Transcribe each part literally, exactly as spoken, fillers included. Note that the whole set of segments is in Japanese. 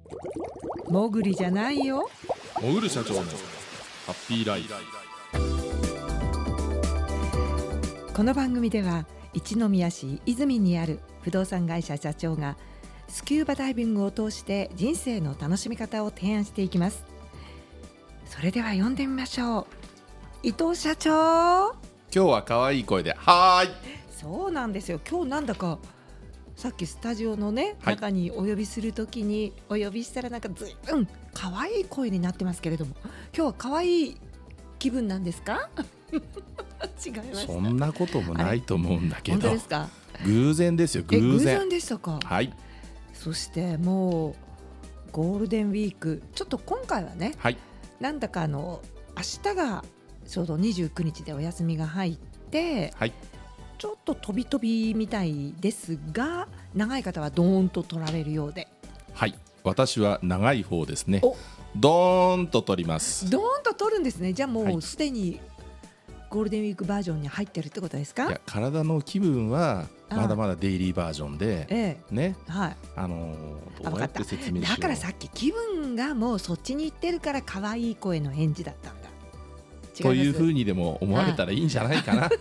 もぐりじゃないよ。 もぐる社長のハッピーライフ。 この番組では一宮市泉にある不動産会社社長がスキューバダイビングを通して人生の楽しみ方を提案していきます。それでは読んでみましょう。伊藤社長、 今日は可愛い声ではーい。 そうなんですよ。今日なんだかさっきスタジオのね、はい、中にお呼びするときにお呼びしたらなんかずいぶん可愛い声になってますけれども、今日は可愛い気分なんですか？違いました。 そんなこともないと思うんだけど。 本当ですか？ 偶然ですよ。偶然。 え、偶然でしたか？ はい。 そしてもうゴールデンウィーク、ちょっと今回はね、はい、なんだかあの明日がちょうどにじゅうくにちでお休みが入って、はい、ちょっと飛び飛びみたいですが、長い方はドーンと取られるようで。 はい、私は長い方ですね。ドーンと取ります。 ドーンと取るんですね。じゃあもうすでにゴールデンウィークバージョンに入ってるってことですか？ いや、体の気分はまだまだデイリーバージョンで、ええ、ね、はい、あのー、どうやって説明しよう。 だからさっき気分がもうそっちに行ってるから可愛い声の返事だったんだというふうにでも思われたらいいんじゃないかな。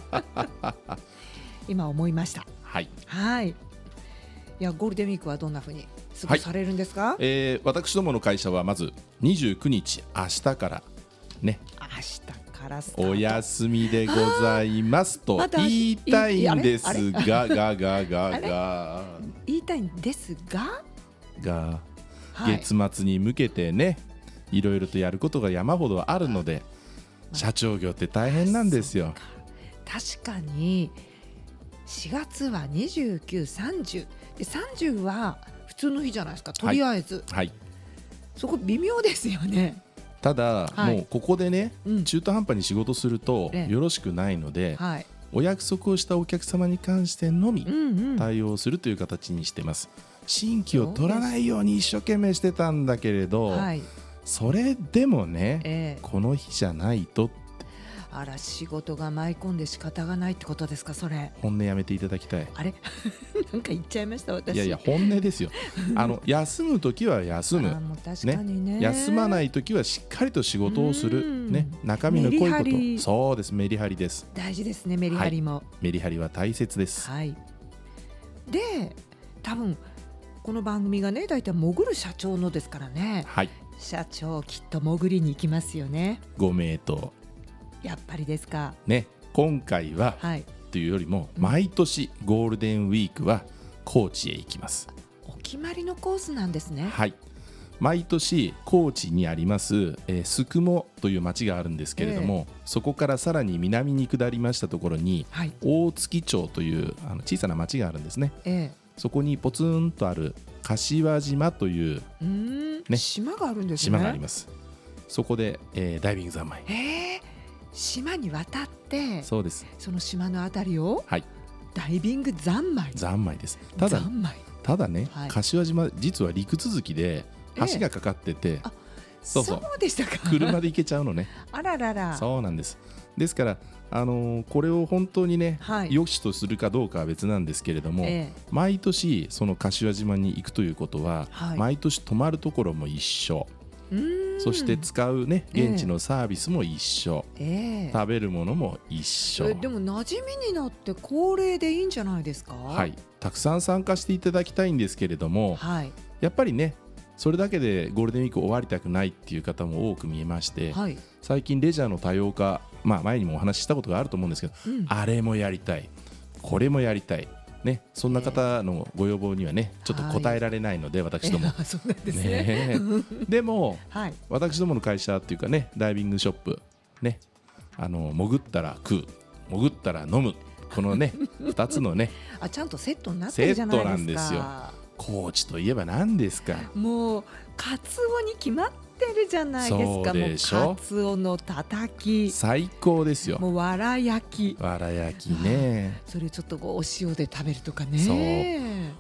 今思いました。 はい、 はい。いや、ゴールデンウィークはどんなふうに過ごされるんですか？はい、 えー、私どもの会社はまずにじゅうくにち、明日からね、 明日からスタート、 お休みでございますと言いたいんですががががが言いたいんですがが、はい、月末に向けてね、いろいろとやることが山ほどあるので、社長業って大変なんですよ。 確かにしがつはにじゅうく、さんじゅうで、さんじゅうは普通の日じゃないですか、とりあえず、はいはい、そこ微妙ですよね。 ただ、はい、もうここでね、うん、中途半端に仕事するとよろしくないので、はい、お約束をしたお客様に関してのみ対応するという形にしてます。新規を取らないように一生懸命してたんだけれど、はい、それでもね、えー、この日じゃないと。 あら、仕事が舞い込んで仕方がないってことですか？それ本音やめていただきたい。 あれなんか言っちゃいました私。 いやいや、本音ですよ。あの休むときは休む、 もう確かにね、 休まないときはしっかりと仕事をする、ね、中身の濃いこと。そうです、メリハリです。 大事ですね、メリハリも、はい、 メリハリは大切です、 はい、で、多分この番組がね、だいたい潜る社長のですからね、はい、社長きっと潜りに行きますよね。 ご名答。 やっぱりですかね。今回は、はい、というよりも毎年ゴールデンウィークは高知へ行きます。 お決まりのコースなんですね。 はい、毎年高知にあります、えー、スクモという町があるんですけれども、えー、そこからさらに南に下りましたところに、はい、大月町というあの小さな町があるんですね、えー、そこにポツンとある柏島という、 うーん、ね、島があるんですね。 島があります。そこで、えー、ダイビング三昧、 えー、島に渡って、 そうです、 その島のあたりを、はい、ダイビング三昧。 三昧です。ただただね、はい、柏島実は陸続きで橋がかかってて、えー、 そうそう、そうでしたか。 車で行けちゃうのね。 あららら。 そうなんです。ですから、あのー、これを本当にね、はい、良しとするかどうかは別なんですけれども、えー、毎年その柏島に行くということは、はい、毎年泊まるところも一緒、そして使うね、現地のサービスも一緒、えー、食べるものも一緒、えー、でも馴染みになって恒例でいいんじゃないですか？ はい、たくさん参加していただきたいんですけれども、はい、やっぱりね、それだけでゴールデンウィーク終わりたくないっていう方も多く見えまして、はい、最近レジャーの多様化、まあ、前にもお話ししたことがあると思うんですけど、うん、あれもやりたい、これもやりたいね、そんな方のご要望にはね、ちょっと答えられないので、はい、私ども、 そうなんですね。 ねでも、はい、私どもの会社っていうかね、ダイビングショップ、ね、あの潜ったら食う、潜ったら飲む、このねふたつのねあ、ちゃんとセットになってるじゃないですか。 セットなんですよ。高知といえば何ですか。 もうカツオに決まってるじゃないですか。 そうでしょ。 もうカツオのたたき最高ですよ。 もうわら焼き、 わら焼きね、 それちょっとお塩で食べるとかね。 そう、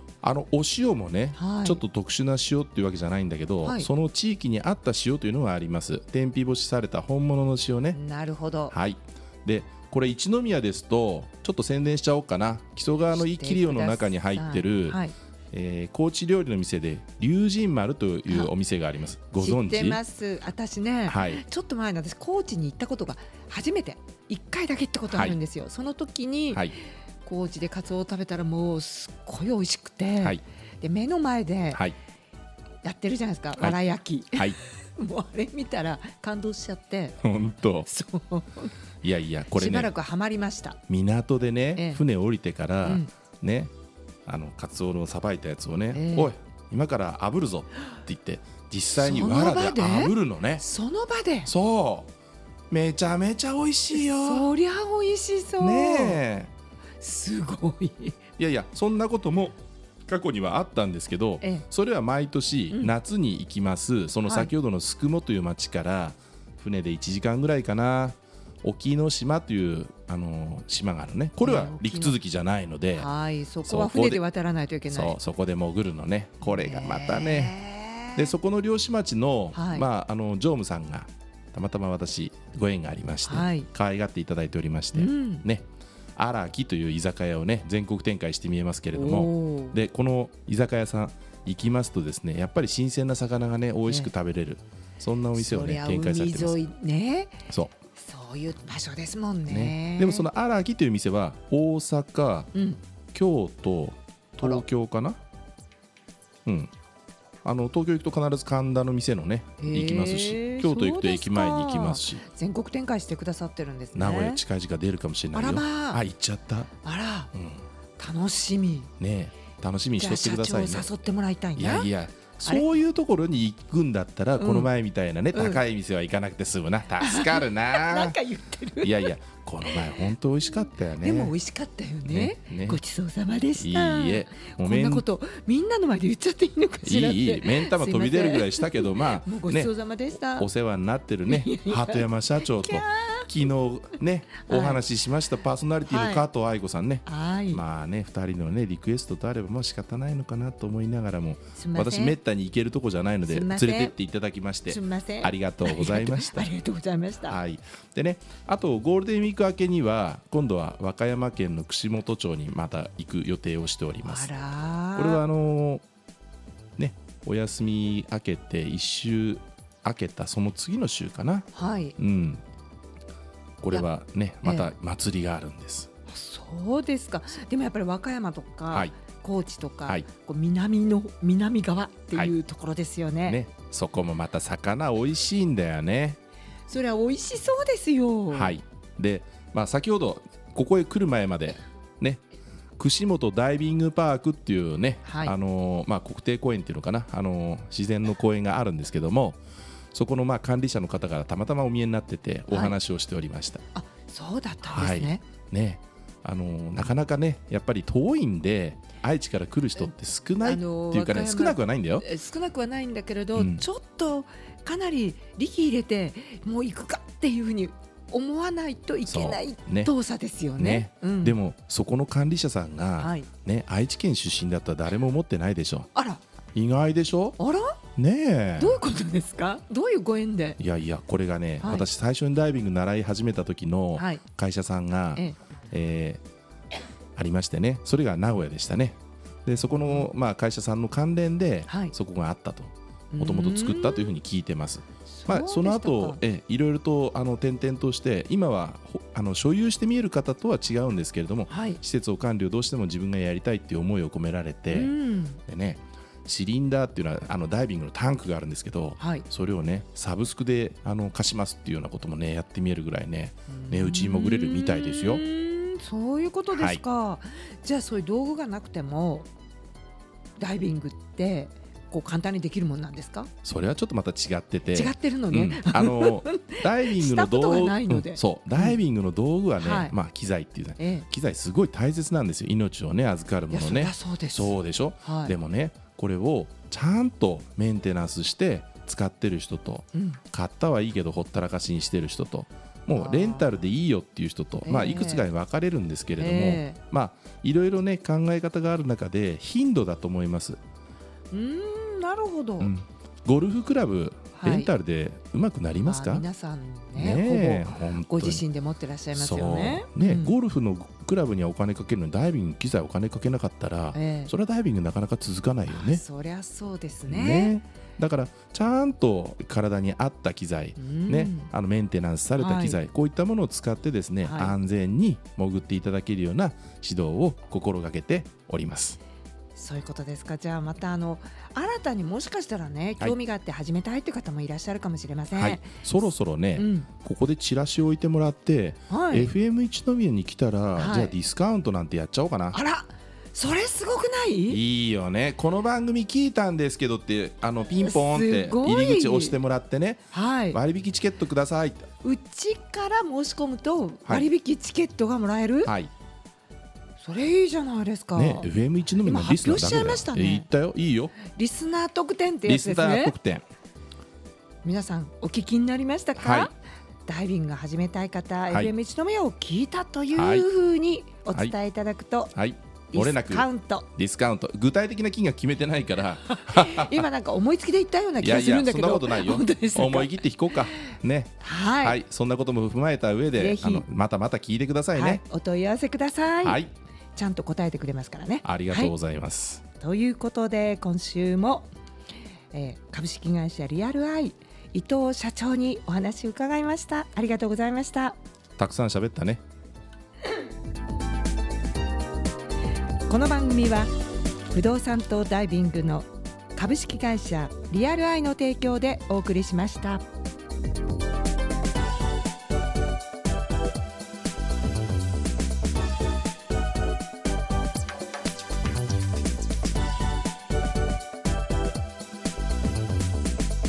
あのお塩もね、はい、ちょっと特殊な塩っていうわけじゃないんだけど、はい、その地域に合った塩というのがあります。天日干しされた本物の塩ね。 なるほど。 はい。でこれ一宮ですとちょっと宣伝しちゃおうかな。木曽川の生きりおの中に入ってる、はい、 えー、高知料理の店で龍神丸というお店があります。ご存知？ 知ってます。私ね、はい、ちょっと前に私高知に行ったことが初めていっかいだけってことあるんですよ、はい、その時に、はい、高知でカツオを食べたらもうすっごい美味しくて、はい、で目の前でやってるじゃないですか、はい、わら焼き、はい、もうあれ見たら感動しちゃって。 本当？ そういやいやこれね、 しばらくハマりました。 港でね、ええ、船降りてから、うん、ね、あのカツオのさばいたやつをね、ええ、おい今から炙るぞって言って実際にわらで炙るのね。 その場で。 そうめちゃめちゃ美味しいよ。 そりゃ美味しそうね。すごい。 いやいやそんなことも過去にはあったんですけど、ええ、それは毎年夏に行きます、うん、その先ほどの宿毛という町から船でいちじかんぐらいかな、沖ノ島というあの島があるね。これは陸続きじゃないので、 はい、そこは船で渡らないといけない。 そう、そこで潜るのね。これがまたね、でそこの漁師町の、はい、まあ、あの常務さんがたまたま私ご縁がありまして、はい、可愛がっていただいておりまして、うん、ね、荒木という居酒屋をね全国展開して見えますけれども、でこの居酒屋さん行きますとですね、やっぱり新鮮な魚がね美味しく食べれる、ね、そんなお店をね展開されてます。 海沿いね、 そうそういう場所ですもん ね, ね。でもその荒木という店は大阪、うん、京都、東京かな、うん、あの東京行くと必ず神田の店のね行きますし、京都行くと駅前に行きますし、 全国展開してくださってるんですね。 名古屋近々出るかもしれないよ。あら、まあ、あ行っちゃった。 あら、うん、楽しみね。楽しみにしとってくださいね。 じゃあ社長誘ってもらいたいな。 いやいやそういうところに行くんだったら、この前みたいなね、うん、高い店は行かなくて済むな、助かるな。 なんか言ってる。 いやいやこの前本当美味しかったよね。 でも美味しかったよ ね, ね, ねごちそうさまでした。 いいえ、 こんなことみんなの前で言っちゃっていいのかしらって。 いいいい、目ん玉飛び出るぐらいしたけど、まあもうごちそうさまでした、 ね、お世話になってるね鳩山社長と昨日ねお話ししましたパーソナリティの加藤愛子さんね、はい、まあねふたりのねリクエストとあればもう仕方ないのかなと思いながらも、私めったに行けるとこじゃないので連れてっていただきましてありがとうございました。 ありがとうございました。 はい。でね、あとゴールデンウィーク明けには今度は和歌山県の串本町にまた行く予定をしております。 あら、 これはあのー、ねお休み明けていっ週明けたその次の週かな、 はい、 うん、これはねまた祭りがあるんです。 ええ、そうですか。でもやっぱり和歌山とか、はい、高知とか、はい、こう南の南側っていうところですよね。はい、ね、 そこもまた魚美味しいんだよね。 それは美味しそうですよ。 はい。で、まあ、先ほどここへ来る前までね串本ダイビングパークっていうね、はい、あのーまあ、国定公園っていうのかな、あのー、自然の公園があるんですけども、そこのまあ管理者の方がたまたまお見えになっててお話をしておりました。 はい、あ、そうだったんですね。 はい、ね、あのー、なかなかねやっぱり遠いんで愛知から来る人って少ないっていうかね、少なくはないんだよ。 少なくはないんだけれど、うん、ちょっとかなり力入れてもう行くかっていうふうに思わないといけない遠さですよね。ね、うん、 でもそこの管理者さんが、はい、ね、愛知県出身だったら誰も思ってないでしょ。 あら、 意外でしょ。 あら、 ねえ、 どういうことですか。どういうご縁で。 いやいやこれがね、はい、私最初にダイビング習い始めた時の会社さんが、はい、ええー、ありましてね、それが名古屋でしたね。でそこの、まあ、会社さんの関連で、はい、そこがあったと、もともと作ったというふうに聞いてます。まあ、その後えいろいろとあの転々として今はあの所有して見える方とは違うんですけれども、はい、施設を管理をどうしても自分がやりたいっていう思いを込められて、でね、シリンダーっていうのはあのダイビングのタンクがあるんですけど、はい、それをねサブスクであの貸しますっていうようなこともねやってみえるぐらいね値打ちに潜れるみたいですよ。 そういうことですか。はい、じゃあそういう道具がなくてもダイビングってこう簡単にできるもんなんですか。 それはちょっとまた違ってて違ってるのね、 うん、あのダイビングの道具、うん、そうダイビングの道具はね、うん、まあ、機材っていうね、ええ、機材すごい大切なんですよ。命をね預かるものね。 そうです。 そうでしょ、はい、でもねこれをちゃんとメンテナンスして使ってる人と、うん、買ったはいいけどほったらかしにしてる人と、もうレンタルでいいよっていう人と、まあ、いくつかに分かれるんですけれども、えー、まあいろいろね考え方がある中で頻度だと思います。 うーん、なるほど、 うん、ゴルフクラブレンタルでうまくなりますか？ まあ、皆さん ね, ねほぼご自身で持ってらっしゃいますよね。 ね、 うん、 ゴルフのクラブにはお金かけるのにダイビング機材お金かけなかったら、えー、それはダイビングなかなか続かないよね。 そりゃそうです ね, ねだからちゃんと体に合った機材、ね、あのメンテナンスされた機材、はい、こういったものを使ってですね、はい、安全に潜っていただけるような指導を心がけております。 そういうことですか。じゃあまたあの新たにもしかしたらね興味があって始めたいという方もいらっしゃるかもしれません、はい、 そろそろね、うん、ここでチラシを置いてもらって、はい、エフエム 一宮に来たら、はい、じゃあディスカウントなんてやっちゃおうかな。 あらそれすごくない？ いいよね。この番組聞いたんですけどってあのピンポンって入り口押してもらってね、はい、割引チケットください。 うちから申し込むと割引チケットがもらえる、はい、それいいじゃないですか、 ね、エフエム 一宮のリスナーだけだよ。発表しちゃいましたね。言ったよ。いいよ。 リスナー特典ってやつですね。 リスナー特典。 皆さんお聞きになりましたか？はい、ダイビング始めたい方、はい、エフエム 一宮を聞いたというふうにお伝えいただくと、はいはい、ディスカウントディスカウント具体的な金額決めてないから今なんか思いつきで言ったような気がするんだけど。いやいやそんなことないよ。思い切って引こうかね、はいはい、そんなことも踏まえた上であのまたまた聞いてくださいね、はい、 お問い合わせください、はい、ちゃんと答えてくれますからね。 ありがとうございます、 はい、ということで今週も、えー、株式会社リアルアイ伊藤社長にお話を伺いました。ありがとうございました。 たくさん喋ったね。 この番組は不動産とダイビングの株式会社リアルアイの提供でお送りしました。